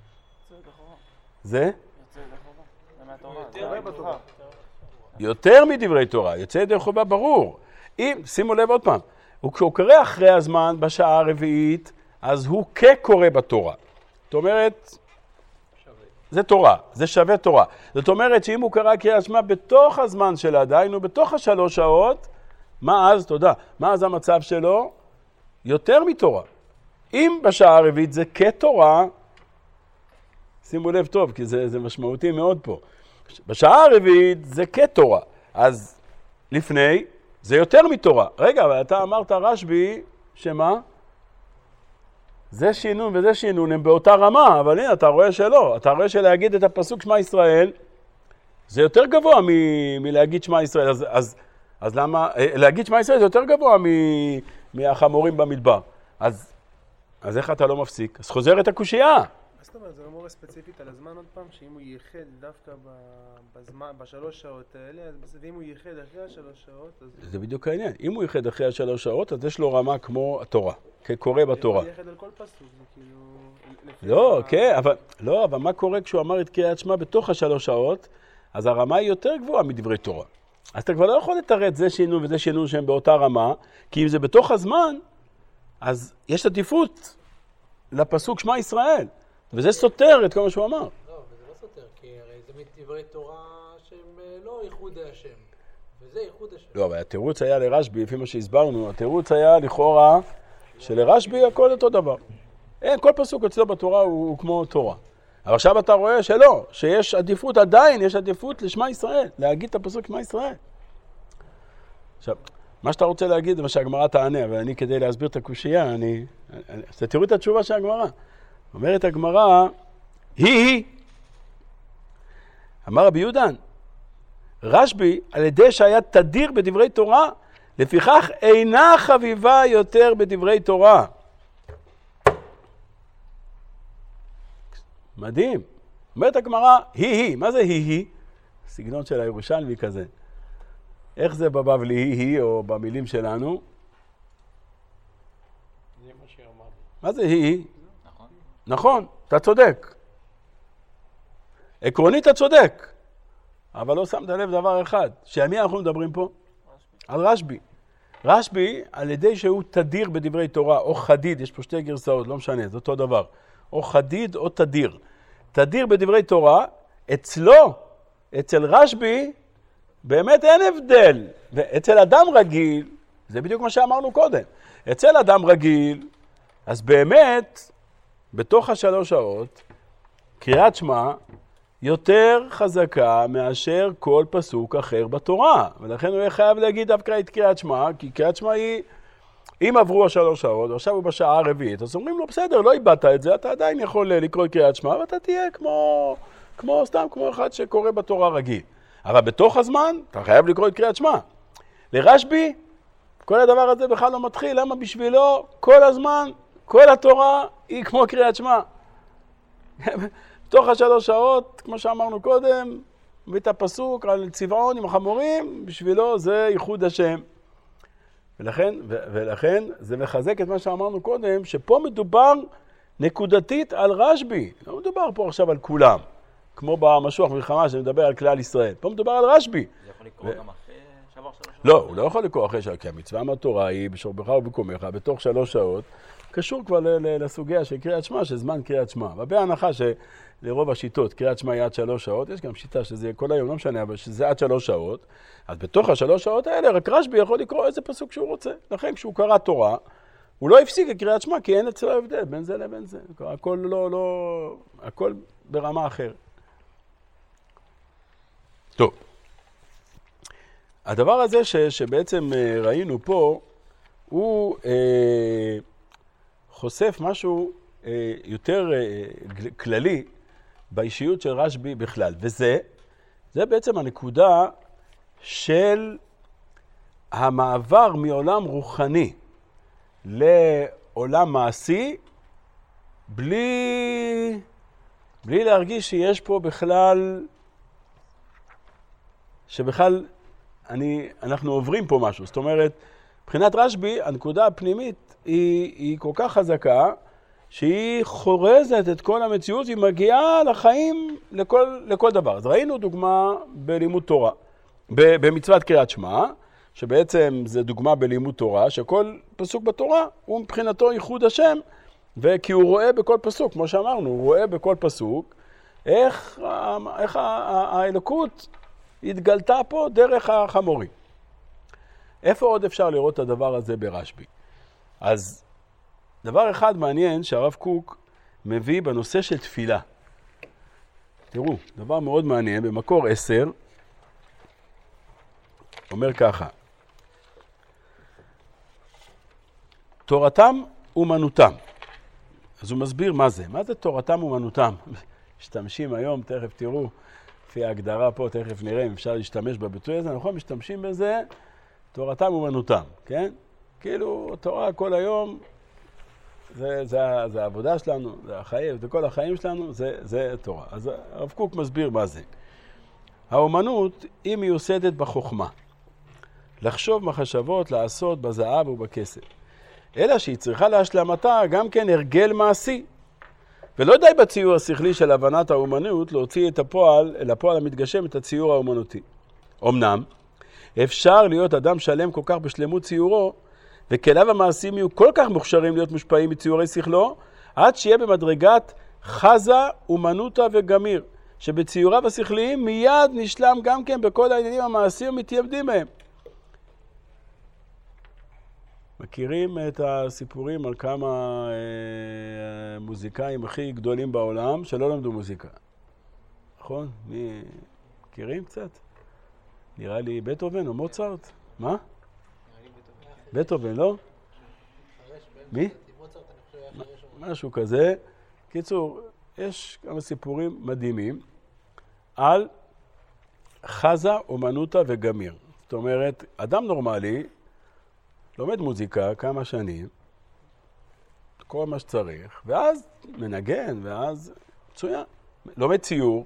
זה? יותר מדברי תורה, יוצא ידי חובה ברור. אם, שימו לב עוד פעם, וכשהוא קורא אחרי הזמן בשעה הרביעית, אז הוא כקורא בתורה. זאת אומרת, זה תורה, זה שווה תורה. זאת אומרת שאם הוא קרא קריאת שמע בתוך הזמן של עדיין, הוא בתוך השלוש שעות, מה אז, תודה, מה אז המצב שלו? יותר מתורה. אם בשעה הרביעית זה כתורה, שימו לב טוב, כי זה, זה משמעותי מאוד פה. בשעה הרביעית זה כתורה, אז לפני זה יותר מתורה. רגע, אבל אתה אמרת רשב"י, שמה? זה שינון וזה שינון, הם באותה רמה, אבל הנה, אתה רואה שלא. אתה רואה שלהגיד את הפסוק שמע ישראל, זה יותר גבוה מ- מלהגיד שמע ישראל. אז, אז, אז למה? להגיד שמע ישראל זה יותר גבוה מ- מהחמורים במדבר. אז, אז איך אתה לא מפסיק? אז חוזר את הקושייה. זאת אומרת, זה לא מורה ספציפית על הזמן עוד פעם, שאם הוא ייחד דווקא בזמן, בשלוש שעות האלה, אז ואם הוא ייחד אחרי השלוש שעות, אז... זה בדיוק העניין. אם הוא ייחד אחרי השלוש שעות, אז יש לו רמה כמו התורה, כקורא בתורה. הוא ייחד על כל פסוק, זה כאילו... לא, כן, אבל, לא, אבל מה קורה כשהוא אמר את קריאת שמע בתוך השלוש שעות, אז הרמה היא יותר גבוהה מדברי תורה. אז אתה כבר לא יכול לתרץ זה שינון וזה שינון שהם באותה רמה, כי אם זה בתוך הזמן, אז יש עדיפות לפסוק שמע ישראל. וזה סותר את כל מה שהוא אמר. לא, וזה לא סותר, כי הרי זה מדברי תורה שהם לא ייחוד השם, וזה ייחוד השם. לא, אבל התירוץ היה לרשב"י, לפי מה שהסברנו, התירוץ היה לכאורה שלרשב"י הכל אותו דבר. אין, כל פסוק אצלו בתורה הוא, הוא כמו תורה. אבל עכשיו אתה רואה שלא, שיש עדיפות, עדיין יש עדיפות לשמע ישראל, להגיד את הפסוק שמע ישראל. עכשיו, מה שאתה רוצה להגיד זה מה שהגמרא תענה, אבל אני כדי להסביר את הקושייה, אני... אז תראו את התשובה של הגמרא. אומרת הגמרא, היא היא. אמר רבי יהודן, רשב"י על ידי שהיה תדיר בדברי תורה, לפיכך אינה חביבה יותר בדברי תורה. מדהים. אומרת הגמרא, היא היא. מה זה היא היא? סגנון של הירושלמי כזה. איך זה בבבלי היא היא או במילים שלנו? זה מה שאמרתי. מה זה היא היא? נכון, אתה צודק. עקרונית אתה צודק. אבל לא שמת לב דבר אחד. שעל מי אנחנו מדברים פה? על רשב"י. רשב"י, על ידי שהוא תדיר בדברי תורה, או חדיד, יש פה שתי גרסאות, לא משנה, זה אותו דבר. או חדיד או תדיר. תדיר בדברי תורה, אצלו, אצל רשב"י, באמת אין הבדל. ואצל אדם רגיל, זה בדיוק מה שאמרנו קודם. אצל אדם רגיל, אז באמת, בתוך השלוש שעות, קריאת שמע יותר חזקה מאשר כל פסוק אחר בתורה. ולכן הוא יהיה חייב להגיד דווקא את קריאת שמע, כי קריאת שמע היא, אם עברו השלוש שעות, ועכשיו הוא בשעה הרביעית, אז אומרים לו, בסדר, לא איבדת את זה, אתה עדיין יכול לקרוא קריאת שמע, ואתה תהיה כמו, כמו סתם, כמו אחד שקורא בתורה רגיל. אבל בתוך הזמן, אתה חייב לקרוא את קריאת שמע. לרשב"י, כל הדבר הזה בכלל לא מתחיל, למה בשבילו כל הזמן, כל התורה היא כמו קריאת שמע. בתוך השלוש שעות, כמו שאמרנו קודם, ואת הפסוק על צבעון עם החמורים, בשבילו זה ייחוד השם. ולכן, ו- ולכן זה מחזק את מה שאמרנו קודם, שפה מדובר נקודתית על רשב"י. לא מדובר פה עכשיו על כולם, כמו במשוח מלחמה שמדבר על כלל ישראל. פה מדובר על רשב"י. זה יכול לקרוא ו... גם אחרי שבר שלוש שעות. לא, הוא לא יכול לקרוא אחרי שעה, כי המצווה מהתורה היא בשוכבך ובקומך, בתוך שלוש שעות, קשור כבר ל- ל- לסוגיה של קריאת שמע, של זמן קריאת שמע. ובהנחה שלרוב השיטות, קריאת שמע היא עד שלוש שעות, יש גם שיטה שזה כל היום, לא משנה, אבל שזה עד שלוש שעות, אז בתוך השלוש שעות האלה, רק רשב"י יכול לקרוא איזה פסוק שהוא רוצה. לכן, כשהוא קרא תורה, הוא לא הפסיק את קריאת שמע, כי אין אצלו הבדל בין זה לבין זה. הכל לא, לא, הכל ברמה אחרת. טוב. הדבר הזה ש, שבעצם ראינו פה, הוא אה, חושף משהו אה, יותר אה, כללי באישיות של רשב"י בכלל. וזה, זה בעצם הנקודה של המעבר מעולם רוחני לעולם מעשי, בלי, בלי להרגיש שיש פה בכלל, שבכלל אני, אנחנו עוברים פה משהו. זאת אומרת, מבחינת רשב"י, הנקודה הפנימית היא, היא כל כך חזקה, שהיא חורזת את כל המציאות, והיא מגיעה לחיים לכל, לכל דבר. אז ראינו דוגמה בלימוד תורה, במצוות קריאת שמע, שבעצם זה דוגמה בלימוד תורה, שכל פסוק בתורה הוא מבחינתו ייחוד השם, וכי הוא רואה בכל פסוק, כמו שאמרנו, הוא רואה בכל פסוק, איך, איך האלוקות התגלתה פה דרך החמורים. איפה עוד אפשר לראות את הדבר הזה ברשב"י? אז דבר אחד מעניין שהרב קוק מביא בנושא של תפילה. תראו, דבר מאוד מעניין, במקור עשר, אומר ככה, תורתם אומנותם. אז הוא מסביר מה זה. מה זה תורתם אומנותם? משתמשים היום, תכף תראו, לפי ההגדרה פה, תכף נראה אם אפשר להשתמש בביטוי הזה, אנחנו משתמשים בזה, תורתם אומנותם, כן? כאילו, תורה כל היום, זה, זה, זה העבודה שלנו, זה החיים, זה כל החיים שלנו, זה, זה תורה. אז הרב קוק מסביר מה זה. האומנות היא מיוסדת בחוכמה. לחשוב מחשבות, לעשות בזהב ובכסף. אלא שהיא צריכה להשלמתה גם כן הרגל מעשי. ולא די בציור השכלי של הבנת האומנות להוציא את הפועל, אל הפועל המתגשם את הציור האומנותי. אמנם, אפשר להיות אדם שלם כל כך בשלמות ציורו, וכליו המעשים יהיו כל כך מוכשרים להיות מושפעים מציורי שכלו, עד שיהיה במדרגת חזה, אומנותה וגמיר, שבציוריו השכליים מיד נשלם גם כן בכל העניינים המעשיים ומתיימדים מהם. מכירים את הסיפורים על כמה אה, מוזיקאים הכי גדולים בעולם שלא למדו מוזיקה? נכון? מי... מכירים קצת? נראה לי בטהובן או מוצרט? מה? בטהובן, לא? מי? משהו כזה. קיצור, יש כמה סיפורים מדהימים על חזה, אומנותה וגמיר. זאת אומרת, אדם נורמלי לומד מוזיקה כמה שנים, כל מה שצריך, ואז מנגן, ואז מצוין. לומד ציור,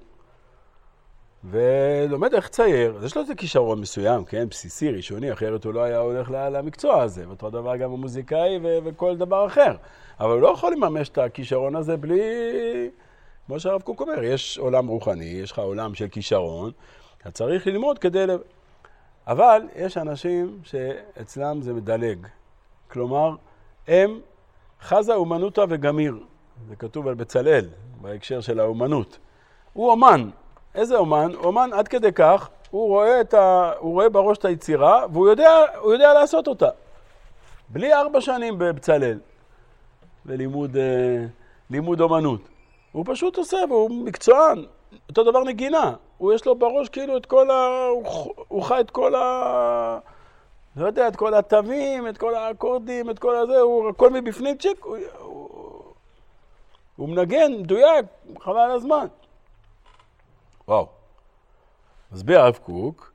ולומד איך צייר. אז יש לו איזה כישרון מסוים, כן? בסיסי, ראשוני, אחרת הוא לא היה הולך למקצוע הזה. ואותו דבר גם המוזיקאי ו- וכל דבר אחר. אבל הוא לא יכול לממש את הכישרון הזה בלי... כמו שהרב קוק אומר, יש עולם רוחני, יש לך עולם של כישרון, אתה צריך ללמוד כדי... לב... אבל יש אנשים שאצלם זה מדלג. כלומר, הם חזה, אומנותה וגמיר. זה כתוב על בצלאל, בהקשר של האומנות. הוא אומן. איזה אומן? אומן עד כדי כך, הוא רואה, את ה... הוא רואה בראש את היצירה, והוא יודע, הוא יודע לעשות אותה. בלי ארבע שנים בבצלאל, בלימוד לימוד אומנות. הוא פשוט עושה, והוא מקצוען. אותו דבר נגינה. הוא יש לו בראש כאילו את כל ה... הוא, הוא חי את כל ה... לא יודע, את כל התווים, את כל האקורדים, את כל הזה, הוא הכל מבפנים צ'ק, הוא, הוא, הוא מנגן, מדויק, חבל על הזמן. וואו. מסביר הרב קוק,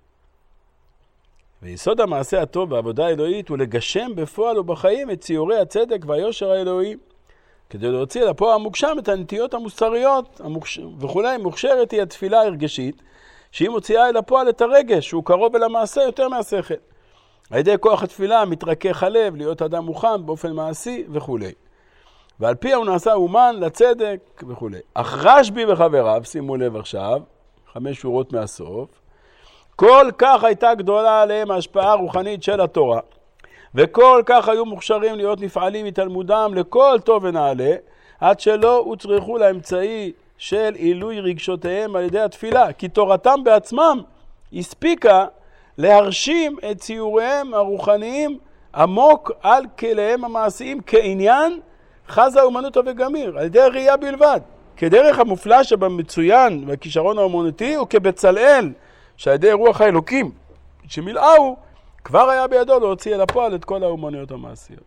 ויסוד המעשה הטוב בעבודה האלוהית הוא לגשם בפועל ובחיים את ציורי הצדק והיושר האלוהי, כדי להוציא לפועל המוגשם את הנטיות המוסריות המוכש... וכולי. מוכשרת היא התפילה הרגשית, שהיא מוציאה אל הפועל את הרגש, שהוא קרוב אל המעשה יותר מהשכל. על ידי כוח התפילה מתרכך הלב, להיות אדם מוכן באופן מעשי וכולי. ועל פיה הוא נעשה אומן לצדק וכולי. אך רשב"י וחבריו, שימו לב עכשיו, חמש שורות מהסוף, כל כך הייתה גדולה עליהם ההשפעה הרוחנית של התורה, וכל כך היו מוכשרים להיות נפעלים מתלמודם לכל טוב ונעלה, עד שלא הוצרכו לאמצעי של עילוי רגשותיהם על ידי התפילה, כי תורתם בעצמם הספיקה להרשים את ציוריהם הרוחניים עמוק על כליהם המעשיים כעניין חזה אומנותא וגמיר, על ידי הראייה בלבד, כדרך המופלא שבמצוין והכישרון האומנותי, וכבצלאל שעל ידי רוח האלוקים שמילאהו, כבר היה בידו להוציא אל הפועל את כל האומנויות המעשיות.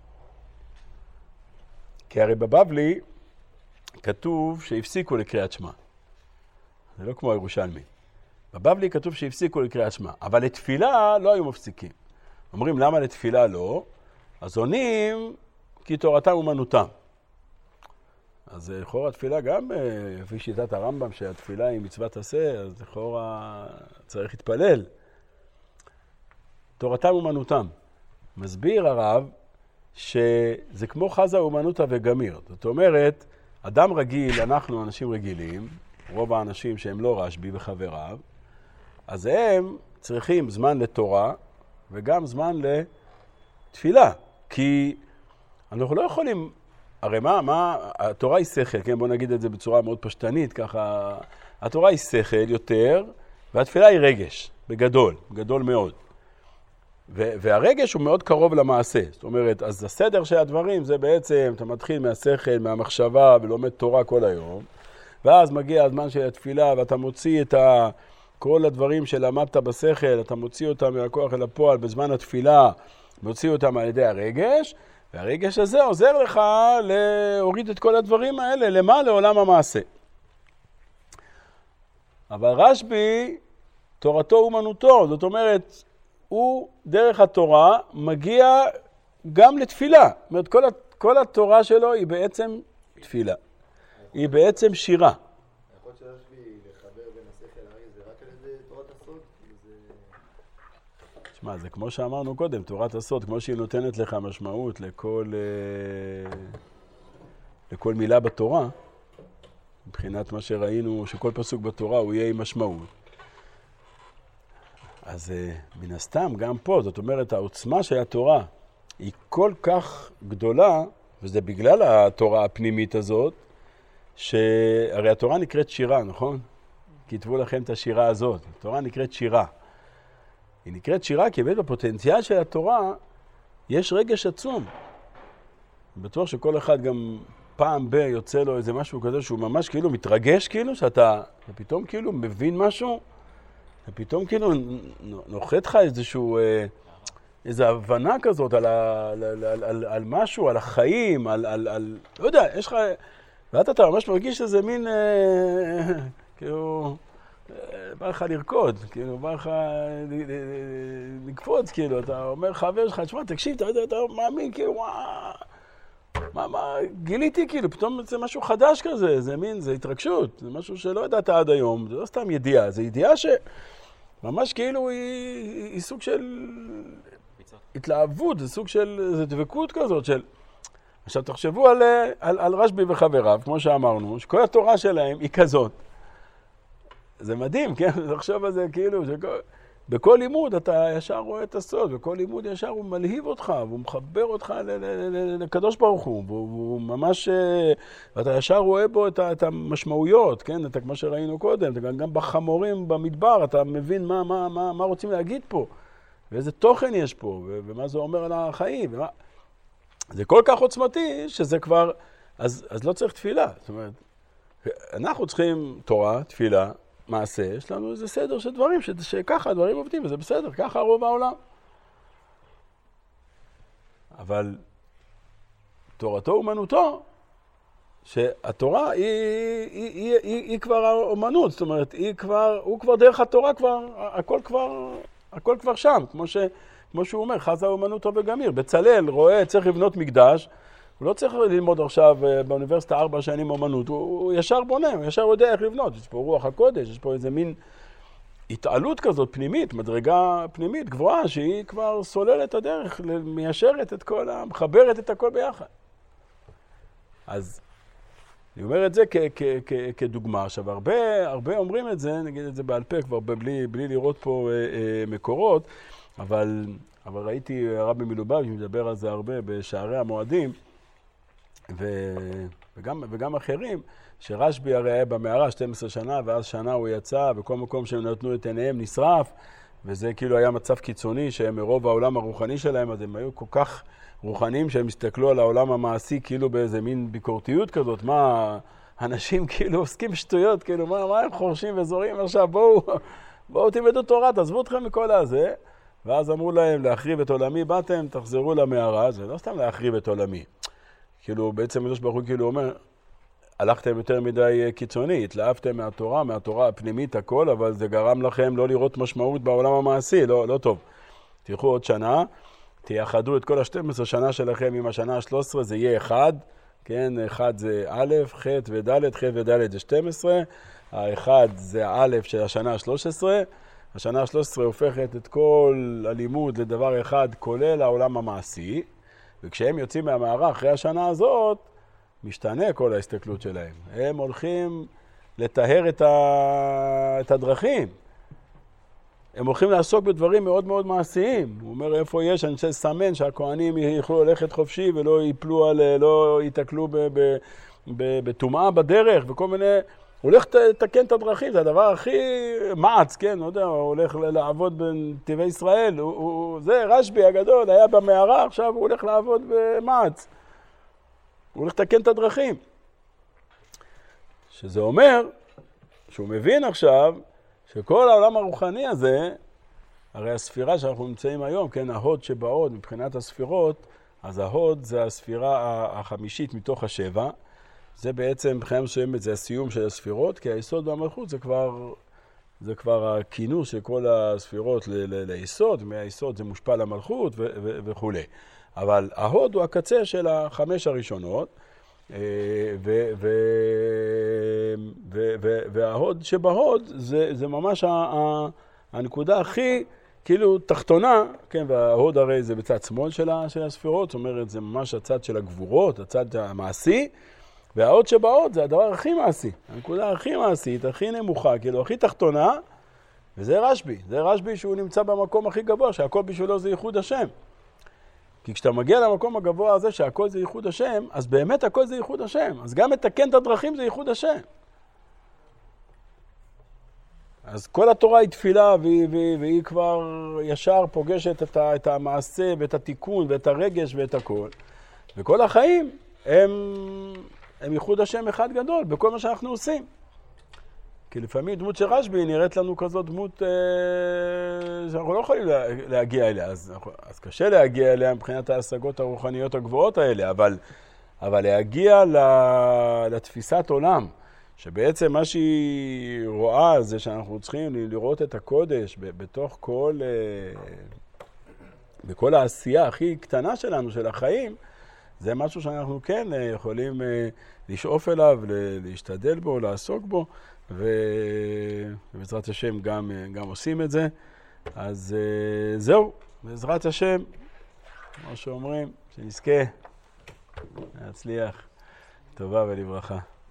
כי הרי בבבלי כתוב שהפסיקו לקריאת שמע. זה לא כמו הירושלמי. בבבלי כתוב שהפסיקו לקריאת שמע, אבל לתפילה לא היו מפסיקים. אומרים למה לתפילה לא? אז עונים כי תורתם אומנותם. אז לכאורה התפילה גם, לפי שיטת הרמב"ם שהתפילה היא מצוות עשה, אז לכאורה צריך להתפלל. תורתם אומנותם. מסביר הרב שזה כמו חזה אומנותא וגמיר. זאת אומרת, אדם רגיל, אנחנו אנשים רגילים, רוב האנשים שהם לא רשב"י וחבריו, אז הם צריכים זמן לתורה וגם זמן לתפילה. כי אנחנו לא יכולים, הרי מה, מה, התורה היא שכל, כן? בוא נגיד את זה בצורה מאוד פשטנית, ככה, התורה היא שכל יותר, והתפילה היא רגש, בגדול, גדול מאוד. והרגש הוא מאוד קרוב למעשה. זאת אומרת, אז הסדר של הדברים זה בעצם, אתה מתחיל מהשכל, מהמחשבה, ולומד תורה כל היום, ואז מגיע הזמן של התפילה, ואתה מוציא את ה... כל הדברים שלמדת בשכל, אתה מוציא אותם מהכוח אל הפועל בזמן התפילה, מוציא אותם על ידי הרגש, והרגש הזה עוזר לך להוריד את כל הדברים האלה, למה? לעולם המעשה. אבל רשב"י, תורתו אומנותו, זאת אומרת, הוא דרך התורה מגיע גם לתפילה. זאת אומרת, כל, כל התורה שלו היא בעצם תפילה. היא בעצם שירה. יכול להיות שרשב"י לחבר בין השכל להרגש זה רק על ידי תורת הסוד? תשמע, זה כמו שאמרנו קודם, תורת הסוד, כמו שהיא נותנת לך משמעות לכל, לכל מילה בתורה, מבחינת מה שראינו, שכל פסוק בתורה הוא יהיה עם משמעות. אז מן הסתם, גם פה, זאת אומרת, העוצמה של התורה היא כל כך גדולה, וזה בגלל התורה הפנימית הזאת, שהרי התורה נקראת שירה, נכון? כתבו לכם את השירה הזאת. התורה נקראת שירה. היא נקראת שירה כי באמת בפוטנציאל של התורה יש רגש עצום. בטוח שכל אחד גם פעם ב יוצא לו איזה משהו כזה שהוא ממש כאילו מתרגש כאילו, שאתה פתאום כאילו מבין משהו, ופתאום כאילו נוחת לך איזשהו, איזו הבנה כזאת על, ה, על, על, על, על משהו, על החיים, על, על, על, לא יודע, יש לך, ואת אתה ממש מרגיש איזה מין, אה, כאילו, בא לך לרקוד, כאילו, בא לך לקפוץ, כאילו, אתה אומר חבר שלך, תשמע, תקשיב, אתה יודע, אתה מאמין, כאילו, וואו, מה, מה, גיליתי, כאילו, פתאום זה משהו חדש כזה, זה מין, זה התרגשות, זה משהו שלא ידעת עד היום, זה לא סתם ידיעה, זה ידיעה שממש כאילו היא, היא סוג של התלהבות, זה סוג של, זה דבקות כזאת של, עכשיו תחשבו על, על, על רשב"י וחבריו, כמו שאמרנו, שכל התורה שלהם היא כזאת. זה מדהים, כן? לחשוב על זה כאילו, שכל, בכל לימוד אתה ישר רואה את הסוד, בכל לימוד ישר הוא מלהיב אותך, והוא מחבר אותך לקדוש ברוך הוא, והוא ממש, ואתה ישר רואה בו את, את המשמעויות, כן? אתה כמו שראינו קודם, גם, גם בחמורים במדבר, אתה מבין מה, מה, מה, מה רוצים להגיד פה, ואיזה תוכן יש פה, ומה זה אומר על החיים, ומה... זה כל כך עוצמתי שזה כבר, אז, אז לא צריך תפילה. זאת אומרת, אנחנו צריכים תורה, תפילה, מעשה, יש לנו איזה סדר של דברים, ש, שככה הדברים עובדים, וזה בסדר, ככה רוב העולם. אבל תורתו אומנותו, שהתורה היא, היא, היא, היא, היא כבר האומנות, זאת אומרת, היא כבר, הוא כבר דרך התורה כבר, הכל כבר, הכל כבר שם, כמו ש... כמו שהוא אומר, חזה אומנותא וגמיר. בצלאל רואה, צריך לבנות מקדש, הוא לא צריך ללמוד עכשיו באוניברסיטה ארבע שנים אומנות, הוא, הוא ישר בונה, הוא ישר יודע איך לבנות. יש פה רוח הקודש, יש פה איזה מין התעלות כזאת פנימית, מדרגה פנימית גבוהה, שהיא כבר סוללת את הדרך, מיישרת את כל, מחברת את הכל ביחד. אז אני אומר את זה כ- כ- כ- כדוגמה. עכשיו, הרבה, הרבה אומרים את זה, נגיד את זה בעל פה כבר בלי, בלי לראות פה אה, אה, מקורות, אבל, אבל ראיתי הרבי מלובביץ' מדבר על זה הרבה בשערי המועדים, ו, וגם, וגם אחרים, שרשב"י הרי היה במערה שתים עשרה שנה, ואז שנה הוא יצא, וכל מקום שהם נתנו את עיניהם נשרף, וזה כאילו היה מצב קיצוני, שהם מרוב העולם הרוחני שלהם, אז הם היו כל כך רוחניים שהם הסתכלו על העולם המעשי כאילו באיזה מין ביקורתיות כזאת, מה, אנשים כאילו עוסקים שטויות, כאילו מה, מה הם חורשים וזורים עכשיו, בואו, בואו תלמדו תורה, תעזבו אתכם מכל הזה, ואז אמרו להם להחריב את עולמי, באתם, תחזרו למערה, זה לא סתם להחריב את עולמי, כאילו בעצם הקדוש ברוך הוא כאילו אומר, הלכתם יותר מדי קיצוני, התלהבתם מהתורה, מהתורה הפנימית הכל, אבל זה גרם לכם לא לראות משמעות בעולם המעשי, לא, לא טוב. תלכו עוד שנה, תייחדו את כל ה-שתים עשרה שנה שלכם עם השנה ה-שלוש עשרה, זה יהיה אחד, כן, אחד זה א', ח' וד', ח' וד' זה שתים עשרה, האחד זה א' של השנה ה-שלוש עשרה, השנה ה-שלוש עשרה הופכת את כל הלימוד לדבר אחד, כולל העולם המעשי, וכשהם יוצאים מהמערה אחרי השנה הזאת, משתנה כל ההסתכלות שלהם. הם הולכים לטהר את, ה... את הדרכים. הם הולכים לעסוק בדברים מאוד מאוד מעשיים. הוא אומר, איפה יש? אני רוצה לסמן שהכהנים יוכלו ללכת חופשי ולא ייפלו על, לא ייתקלו בטומאה בדרך וכל מיני... הוא הולך לתקן את הדרכים, זה הדבר הכי מעץ, כן? לא יודע, הוא הולך לעבוד בנתיבי ישראל. הוא, הוא... זה רשב"י הגדול, היה במערה, עכשיו הוא הולך לעבוד במעץ. הוא הולך לתקן את הדרכים. שזה אומר שהוא מבין עכשיו שכל העולם הרוחני הזה, הרי הספירה שאנחנו נמצאים היום, כן, ההוד שבהוד מבחינת הספירות, אז ההוד זה הספירה החמישית מתוך השבע, זה בעצם מבחינה מסוימת זה הסיום של הספירות, כי היסוד והמלכות זה כבר, זה כבר הכינוס של כל הספירות ל- ל- ליסוד, מהיסוד זה מושפע למלכות ו- ו- וכו'. אבל ההוד הוא הקצה של החמש הראשונות, ו- ו- ו- ו- וההוד שבהוד זה, זה ממש ה- ה- הנקודה הכי כאילו תחתונה, כן, וההוד הרי זה בצד שמאל של, ה- של הספירות, זאת אומרת זה ממש הצד של הגבורות, הצד המעשי, וההוד שבהוד זה הדבר הכי מעשי, הנקודה הכי מעשית, הכי נמוכה, כאילו הכי תחתונה, וזה רשב"י, זה רשב"י שהוא נמצא במקום הכי גבוה, שהכל בשבילו זה ייחוד השם. כי כשאתה מגיע למקום הגבוה הזה שהכל זה ייחוד השם, אז באמת הכל זה ייחוד השם. אז גם לתקן את הדרכים זה ייחוד השם. אז כל התורה היא תפילה, והיא, והיא, והיא כבר ישר פוגשת את, ה, את המעשה ואת התיקון ואת הרגש ואת הכל. וכל החיים הם, הם ייחוד השם אחד גדול בכל מה שאנחנו עושים. כי לפעמים דמות של רשב"י נראית לנו כזאת דמות אה, שאנחנו לא יכולים לה, להגיע אליה, אז, אז קשה להגיע אליה מבחינת ההשגות הרוחניות הגבוהות האלה, אבל, אבל להגיע לתפיסת עולם, שבעצם מה שהיא רואה זה שאנחנו צריכים לראות את הקודש בתוך כל, אה, בכל העשייה הכי קטנה שלנו, של החיים, זה משהו שאנחנו כן יכולים אה, לשאוף אליו, להשתדל בו, לעסוק בו, ובעזרת השם גם, גם עושים את זה. אז זהו, בעזרת השם, כמו שאומרים, שנזכה להצליח טובה ולברכה.